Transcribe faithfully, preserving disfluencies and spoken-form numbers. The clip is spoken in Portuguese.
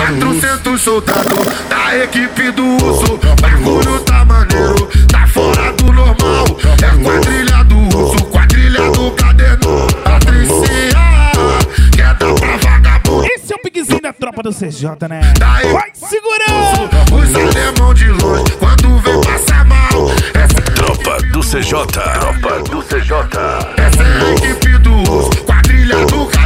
Quatrocentos soldados da equipe do urso. Bagulho tá maneiro, tá fora do normal. É quadrilha do urso, quadrilha do caderno. Patricia, quer dar pra vagabundo. Esse é o piquezinho da tropa do C J, né? Daí, vai segurando! Os alemão de longe, quando vem passar mal. Essa tropa do C J. Tropa do C J. Essa é a equipe do urso, quadrilha do caderno.